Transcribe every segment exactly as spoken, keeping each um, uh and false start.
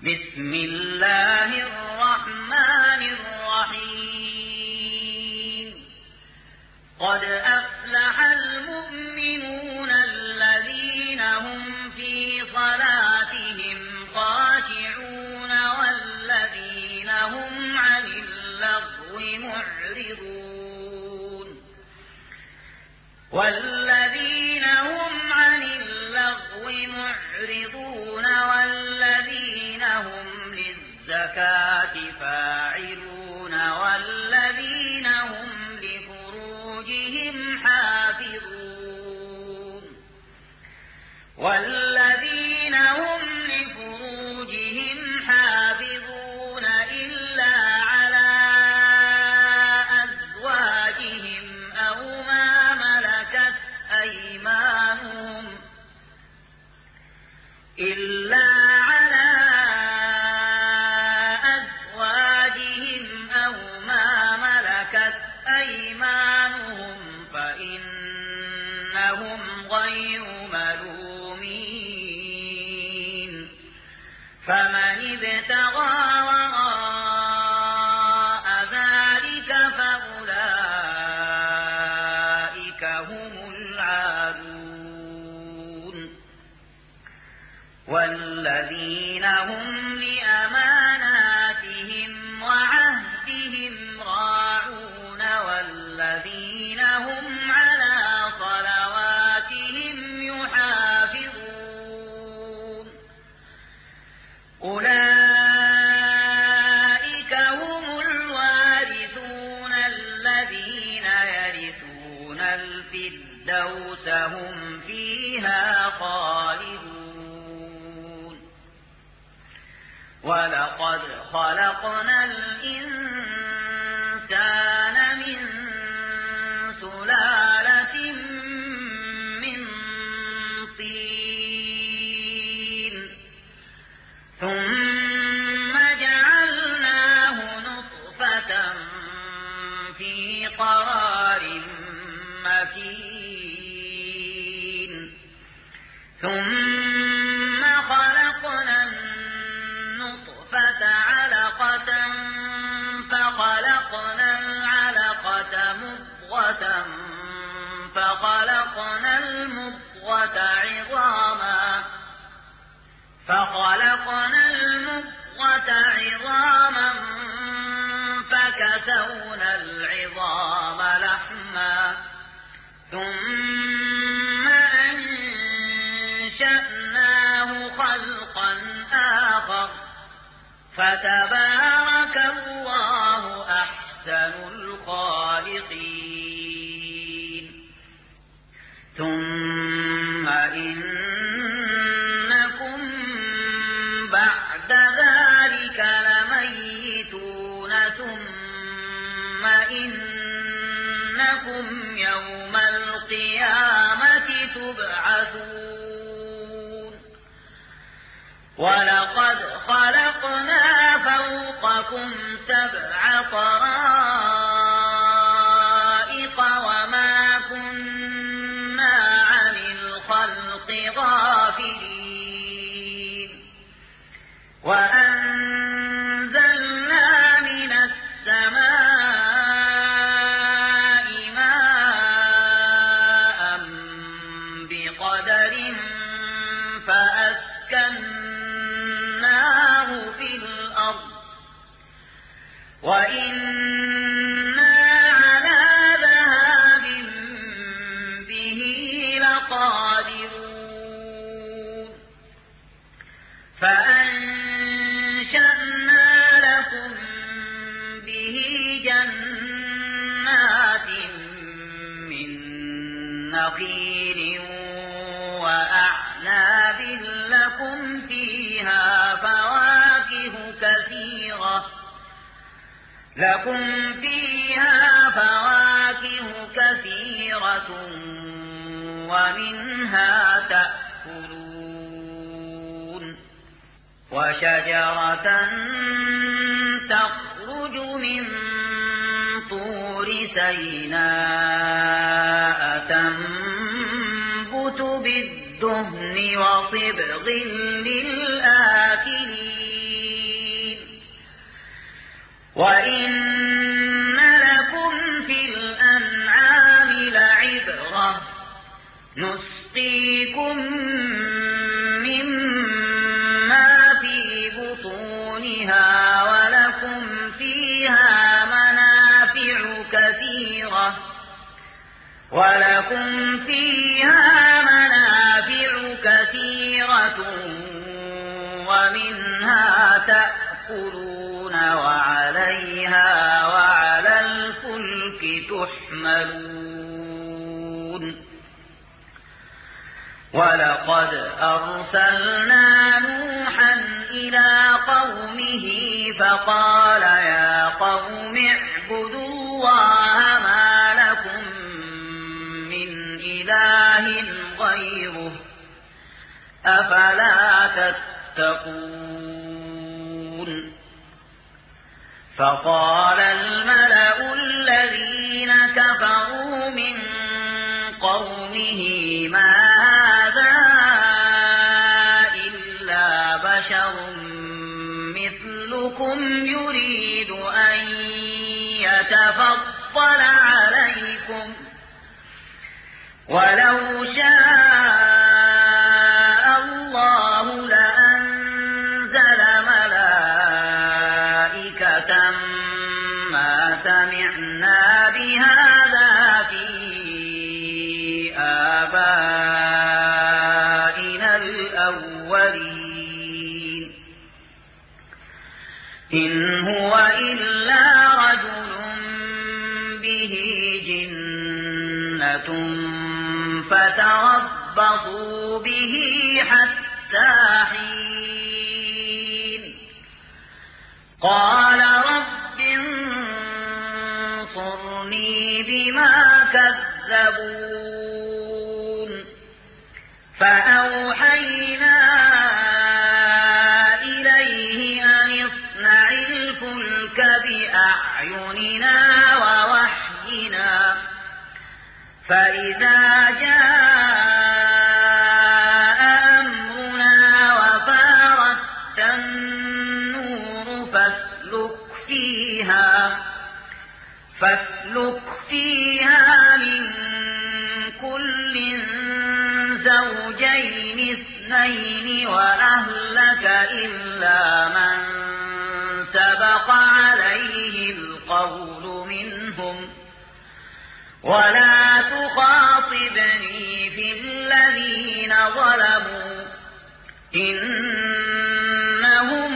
بسم الله الرحمن الرحيم قد أفلح المؤمنون الذين هم في صلاتهم خاشعون والذين هم عن اللغو معرضون والذين هم عن اللغو معرضون والذين هم للزكاة فاعلون والذين هم لفروجهم حافظون والذين هم لفروجهم حافظون إلا على أزواجهم أو ما ملكت أيمانهم إلا على أزواجهم أو ما ملكت أيمانهم فإنهم غير ملومين فمن ابتغى وراء ذلك فأولئك هم العادون والذين هم لأماناتهم وعهدهم راعون والذين هم على صلواتهم يحافظون أولئك هم الوارثون الذين يرثون الفردوس هم فيها خالدون ولقد خلقنا الإنسان من سلالة من طين ثم جعلناه نطفة في قرار مكين ثم خلقنا النطفة علقة فخلقنا العلقة مضغة فخلقنا المضغة عظاما فخلقنا المضغة عظاما فكسونا العظام لحما ثم أنشأناه خلقا آخر فتبارك الله أحسن الخالقين ثم إنكم بعد ذلك لميتون ثم إنكم يوم القيامة تبعثون ولقد خلقنا فوقكم سبع طرائق وما كنا عن الخلق غافلين وأنزلنا من السماء ماء بقدر فأسكناه في الأرض وإنا على ذهاب به لقادرون فأنشأنا لكم به جنات من نخيل وأعناب لكم فيها فواكه كثيرة لكم فيها فواكه كثيرة ومنها تأكلون وشجرة تخرج من طور سيناء تنبت بالدهن وصبغ للآكلين وإن لكم في الأنعام لعبرة نسقيكم مما في بطونها ولكم فيها منافع كثيرة ولكم فيها منافع كثيرة ومنها تأكلون وعليها وعلى الفلك تحملون ولقد أرسلنا نوحا إلى قومه فقال يا قوم اعبدوا الله ما لكم من إله غيره أفلا تتقون فقال الملأ الذين كفروا من قومه ما هذا إلا بشر مثلكم يريد أن يتفضل عليكم ولو شاء الله لأنزل ملائكة ما سمعنا بهذا في آبائنا الأولين إن هو إلا رجل به جنة فتربصوا به حتى حين قال رب انصرني بما كذبون فأوحينا إليه أن اصنع الفلك بأعيننا ووحينا فإذا جاء أمرنا وفارت النور فاسلك فيها فاسلك فيها من كل زوجين اثنين وأهلك إلا من سبق عليه القول منهم ولا تخاطبني في الذين ظلموا إنهم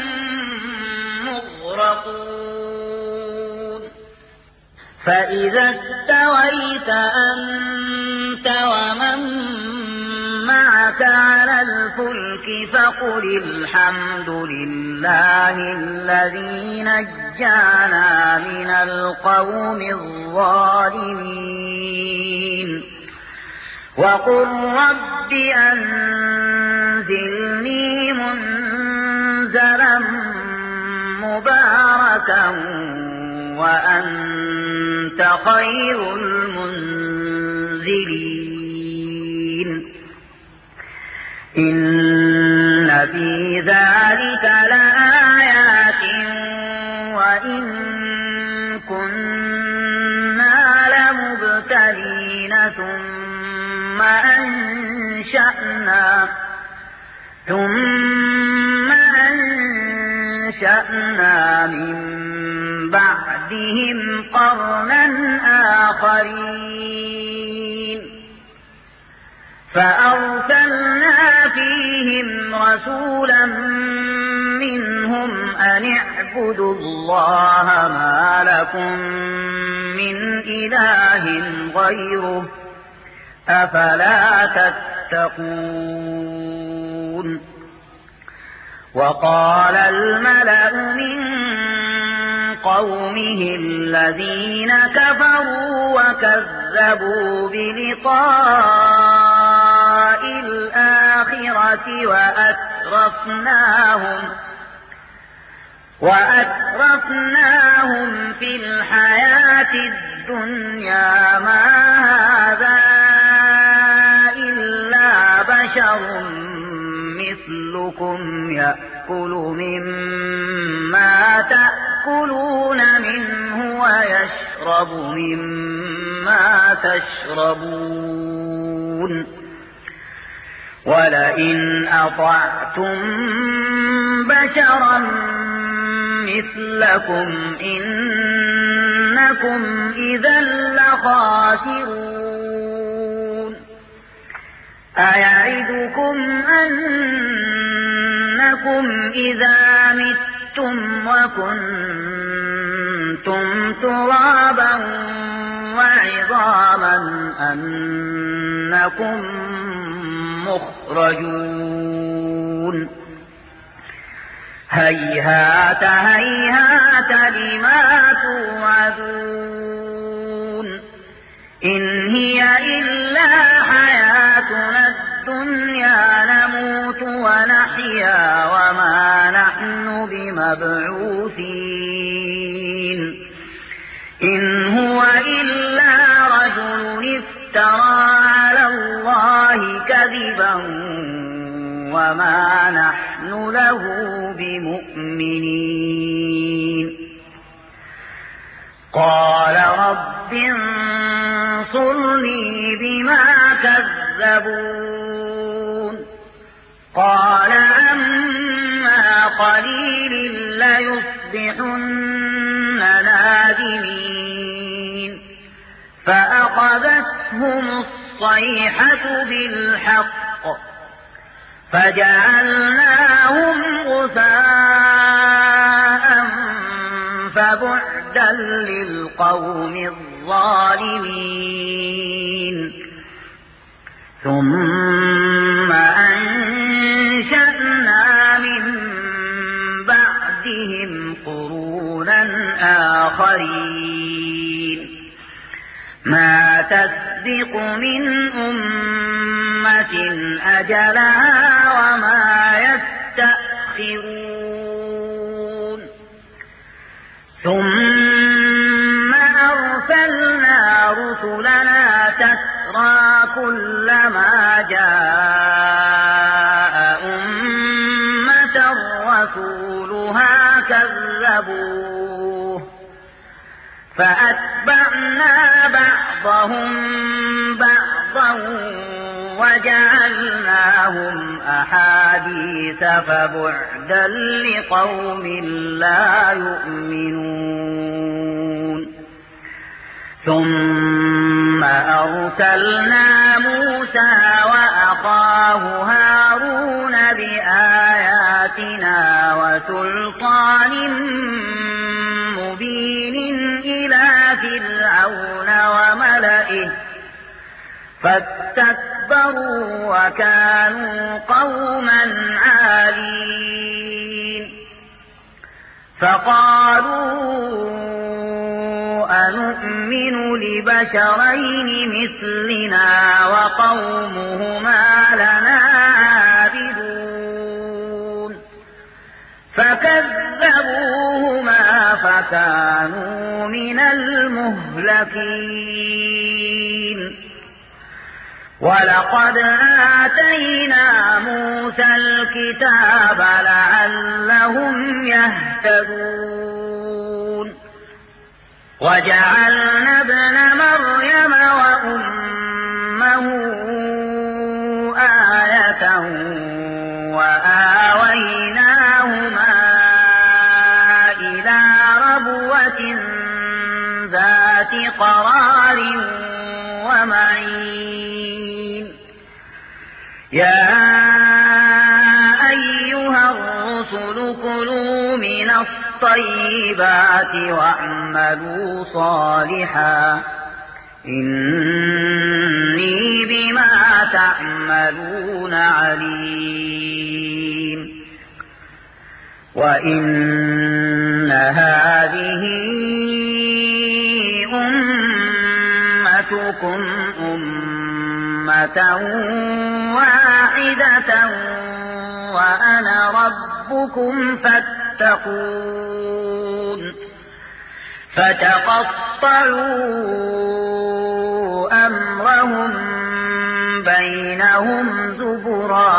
مغرقون فإذا استويت أنت ومن معك على الفلك فقل الحمد لله الذي نجانا من القوم الظالمين وقل رب أنزلني منزلا مباركا وأنت خير المنزلين إن في ذلك لآيات وإن كنا لمبتلين ثم أنشأنا ثم أنشأنا من بعدهم قرنا آخرين فأرسلنا فيهم رسولا منهم أن اعبدوا الله ما لكم من إله غيره أفلا تتقون وقال الملأ من قومه الذين كفروا وكذبوا بلقاء الآخرة وأترفناهم وأترفناهم في الحياة الدنيا ما هذا إلا بشر مثلكم يأكل مما تأكلون نشرب مما تشربون ولئن أطعتم بشرا مثلكم إنكم إذا لخاسرون أيعدكم أنكم إذا متم وكنتم ترابا وعظاما أنكم مخرجون هيهات هيهات لما توعدون إن هي إلا حياتنا الدنيا نموت ونحيا وما نحن بمبعوثين إن هو إلا رجل افترى على الله كذبا وما نحن له بمؤمنين قال رب انصرني بما كذبون قال أما قليل ليصبحن نادمين فأخذتهم الصيحة بالحق فجعلناهم غثاء فبعدا للقوم الظالمين ثم أنشأنا من بعدهم قرونا آخرين ما تسبق من أمة أجلها وما يستأخرون ثم أرسلنا رسلنا تترى كلما جاء أمة رسولها كذبوه فأتبعنا بعضهم بعضا وجعلناهم أحاديث فبعدا لقوم لا يؤمنون ثم أرسلنا موسى وأخاه هارون بآياتنا وسلطان مبين إلى فرعون وملئه فاستكبروا وكانوا قوما عالين فقالوا أنؤمن لبشرين مثلنا وقومهما لنا عابدون فكذبوهما فكانوا من المهلكين ولقد آتينا موسى الكتاب لعلهم يهتدون وجعلنا ابن مريم وأمه آية وآويناهما إلى ربوة ذات قرار ومعين يا أيها الرسل كلوا من الطيبات واعملوا صالحا إني بما تعملون عليم وإن هذه أمتكم أمة واحدة وأنا ربكم فاتقون فتقطعوا أمرهم بينهم زبرا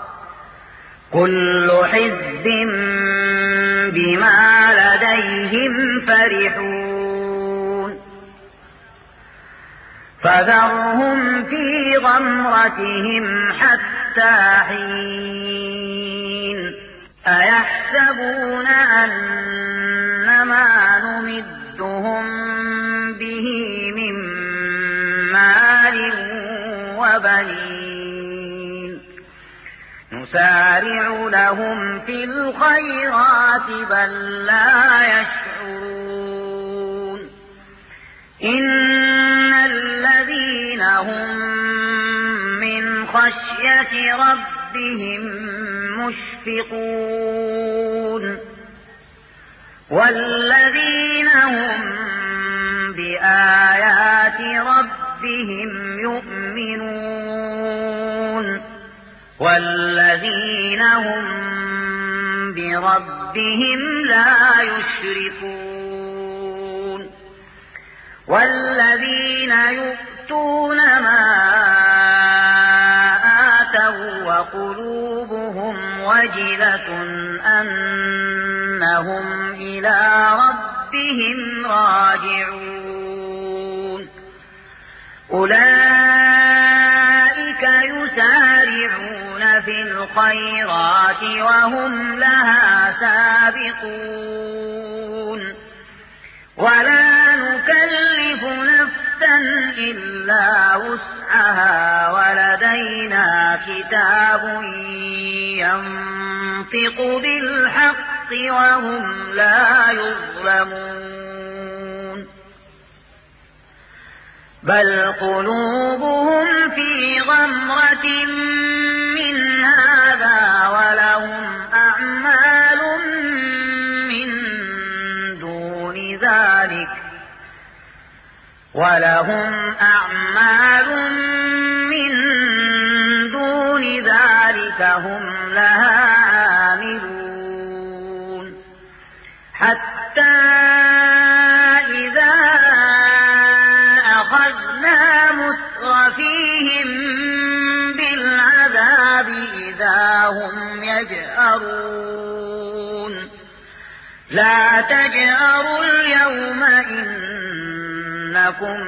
كل حزب بما لديهم فرحون فذرهم في غمرتهم حتى حين أيحسبون أن ما نمدهم به من مال وبنين نسارع لهم في الخيرات بل لا يشعرون إن الذين هم من خشية ربهم مشفقون والذين هم بآيات ربهم يؤمنون والذين هم بربهم لا يشركون والذين يؤتون ما آتوا وقلوبهم وجلة أنهم إلى ربهم راجعون أولئك يسارعون في الخيرات وهم لها سابقون ولا نكلف نفسا إلا وسعها ولدينا كتاب ينطق بالحق وهم لا يظلمون بل قلوبهم في غمرة من هذا ولهم أعمال من دون ذلك ولهم أعمال من دون ذلك هم لها عاملون حتى إذا أخذنا مترفيهم بالعذاب إذا هم يجأرون لا تجأروا اليوم إنكم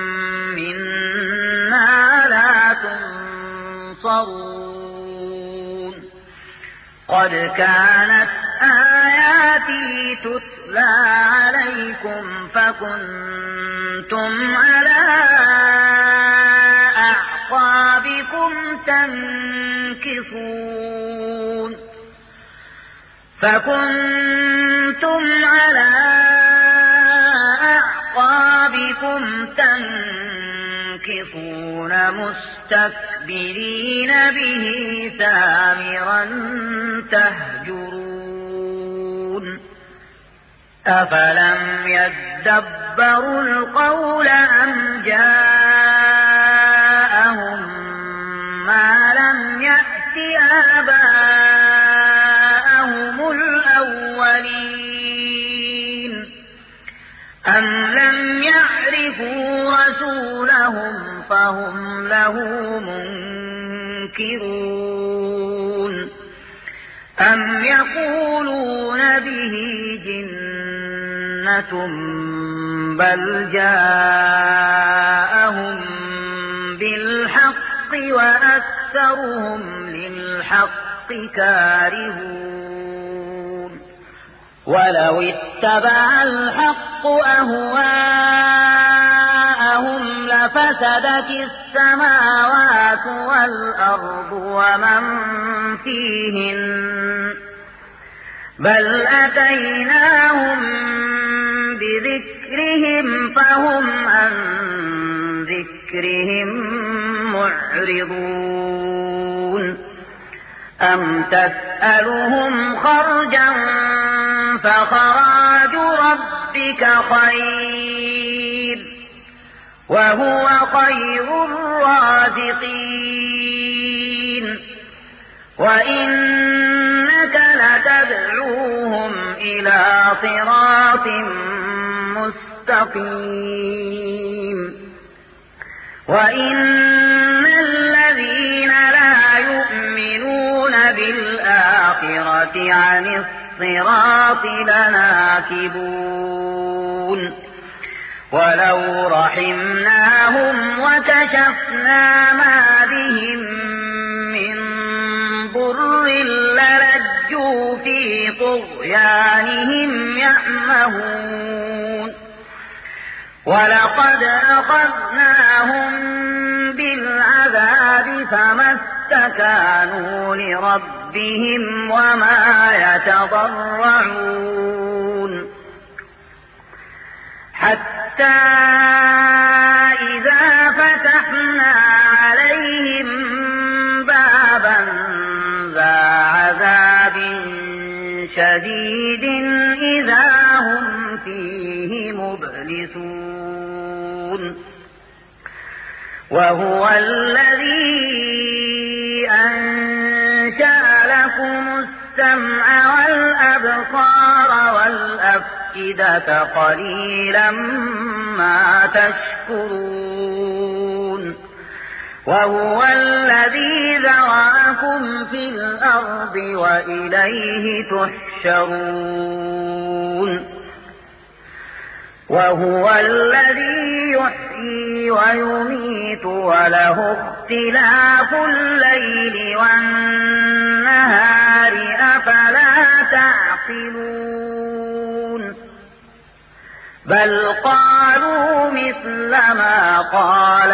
منا لا تنصرون قد كانت آياتي تتلى عليكم فكنتم على أعقابكم تنكصون فكنتم على أعقابكم تنكصون مستكبرين به سامرا تهجرون أفلم يدبروا القول أم جاءهم ما لم يأت آباءهم الأولين أم لم يعرفوا رسولهم فهم له منكرون أم يقولون به جنة بل جاءهم بالحق وأكثرهم للحق كارهون ولو اتبع الحق أهواءهم لفسدت السماوات والأرض ومن فيهن بل أتيناهم بذكرهم فهم عن ذكرهم معرضون أم تسألهم خرجا فخراج ربك خير وهو خير الرازقين وإنك لتدعوهم إلى صراط مستقيم وإن الذين لا يؤمنون بالآخرة عن الصراط لناكبون ولو رحمناهم وكشفنا ما بهم من ضر للجوا في طغيانهم يعمهون ولقد أخذناهم بالعذاب فما استكانوا لربهم وما يتضرعون حتى إذا فتحنا عليهم بابا ذا عذاب شديد إذا هم فيه مبلسون وهو الذي أنشأ لكم السمع والأبصار والأفئدة قليلا ما تشكرون وهو الذي ذرأكم في الأرض وإليه تحشرون وهو الذي يحيي ويميت وله اختلاف الليل والنهار أفلا تعقلون بل قالوا مثل ما قال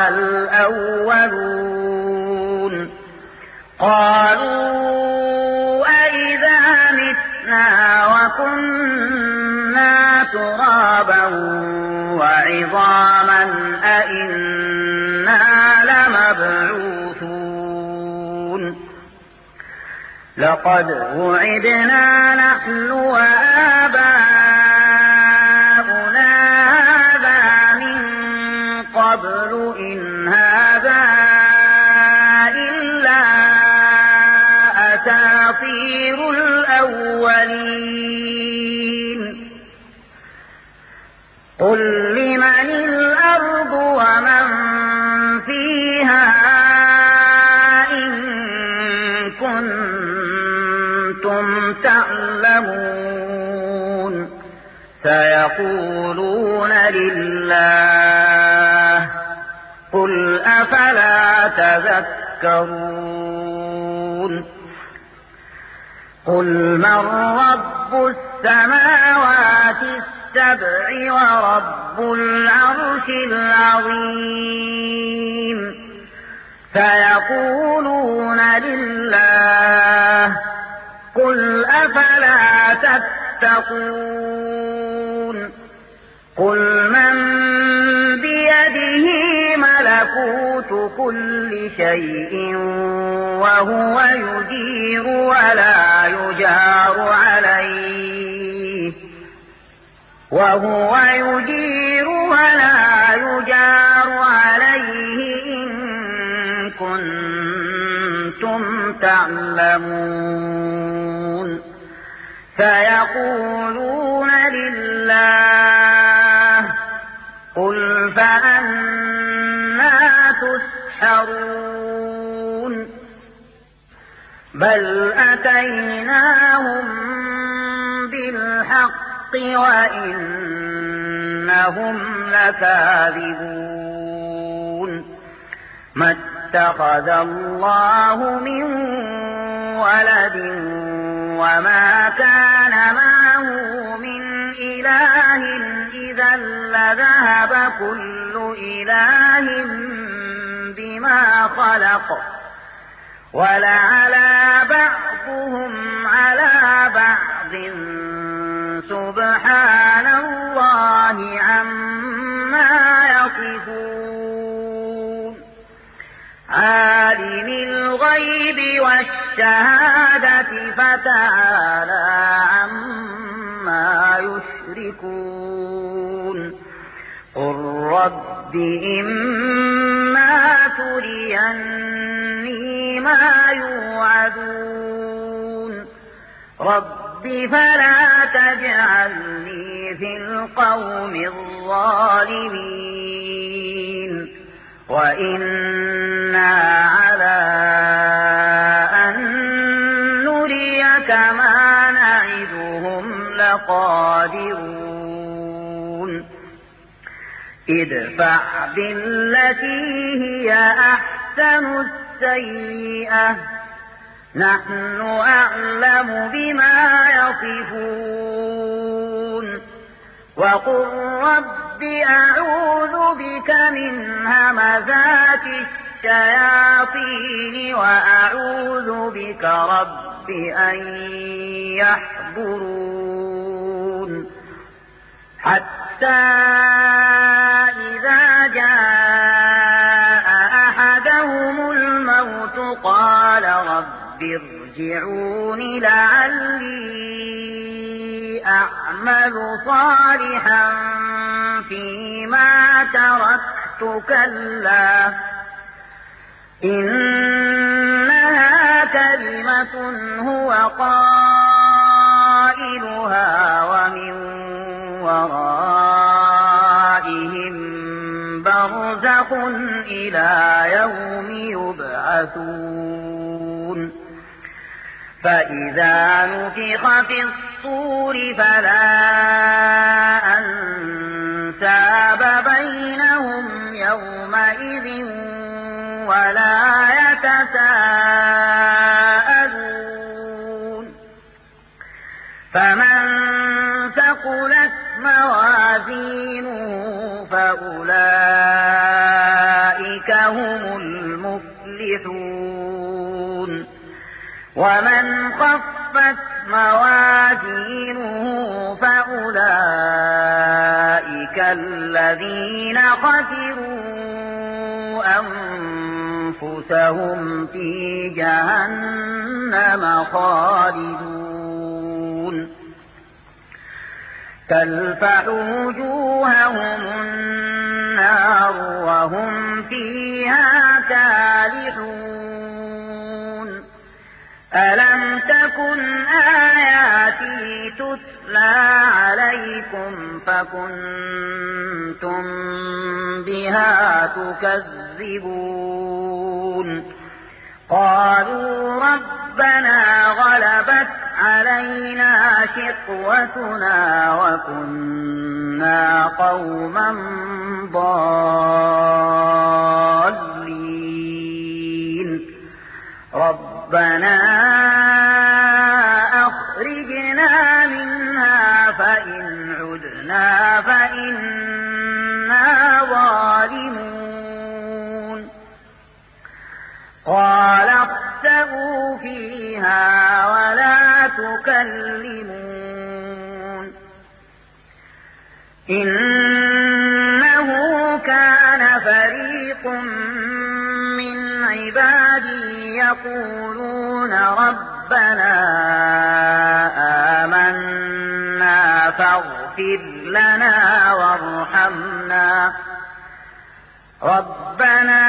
الأولون قالوا أئذا متنا وكنا ترابا وعظاما أئنا لمبعوثون لقد وعدنا نحن وآباؤنا هذا من قبل إن هذا إلا أساطير الأولين قل لمن الأرض ومن فيها إن كنتم تعلمون سيقولون لله قل أفلا تذكرون قل من رب السماوات السبع ورب العرش العظيم سيقولون لله قل أفلا تتقون قل من بيده ملكوت كل شيء وهو يجير ولا يجار عليه وهو يجير ولا يجار عليه إن كنتم تعلمون سيقولون لله قل فأنا تسحرون بل أتيناهم بالحق وإنهم لكاذبون ما اتخذ الله من ولد وما كان معه من إله إذا لذهب كل إله بما خلق ولعلى بعضهم على بعض سبحان الله عما يصفون عالم الغيب والشهادة فتعالى عما يشركون قل رب إما تريني ما يوعدون رب فلا تجعلني في القوم الظالمين وإنا على أن نريك ما نعدهم لقادرون ادفع بالتي هي أحسن السيئة نحن أعلم بما يصفون وقل رب أعوذ بك من همزات الشياطين وأعوذ بك رب أن يحضرون حتى إذا جاء أحدهم الموت قال رب ارجعون لعلي أعمل صالحا فيما تركت كلا إنها كلمة هو قائلها ومن ورائهم برزخ إلى يوم يبعثون فإذا نفخ في الصور فلا أنساب بينهم يومئذ ولا يتساءلون فمن ثقلت موازينه فأولئك هم المفلحون ومن خفت موازينه فأولئك الذين خسروا أنفسهم في جهنم خالدون تلفح وجوههم النار وهم فيها كالحون ألم تكن آياتي تتلى عليكم فكنتم بها تكذبون قالوا ربنا غلبت علينا شقوتنا وكنا قوما ضالين ربنا أخرجنا منها فإن عدنا فإنا ظالمون قال اخسئوا فيها ولا تكلمون إنه كان فريق من عبادي يقولون ربنا آمنا فاغفر لنا وارحمنا ربنا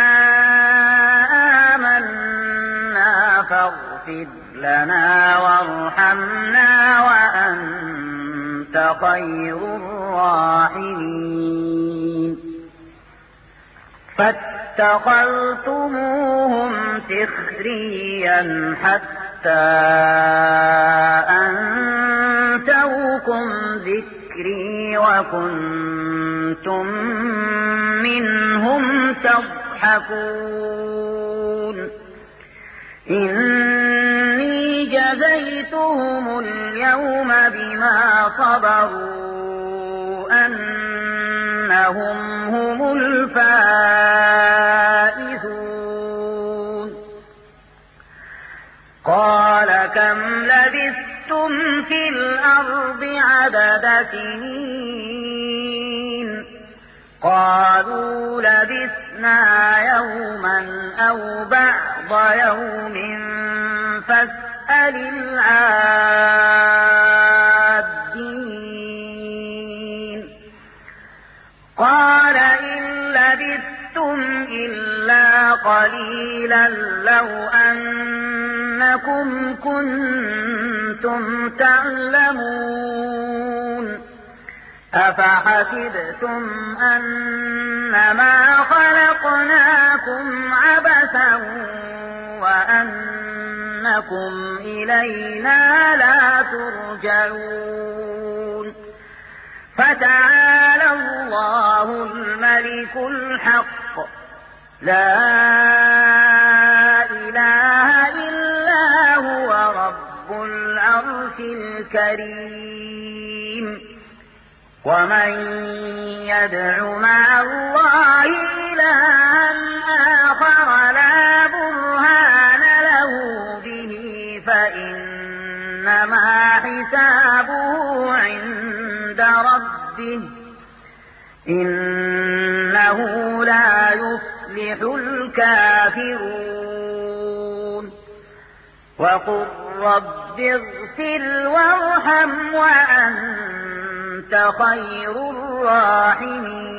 آمنا فاغفر لنا وارحمنا وأنت خير الراحمين فاتخذتموهم سخريا حتى أنسوكم ذكري وكنتم منهم تضحكون إني جزيتهم اليوم بما صبروا أنهم هم الفائزون قال كم لبثتم في الأرض عدد سنين قالوا لبثنا يوما أو بعض يوم فاسأل العادين قال إن لبثتم إلا قليلا لو أنكم كنتم تعلمون أفحسبتم أنما خلقناكم عبثا وأنكم إلينا لا ترجعون فتعالى الله الله الملك الحق لا إله إلا هو رب العرش الكريم ومن يدع مع الله إلها آخر لا برهان له به فإنما حسابه عند ربه إنه لا يفلح الكافرون وقل رب اغفر وارحم وأنت خير الراحمين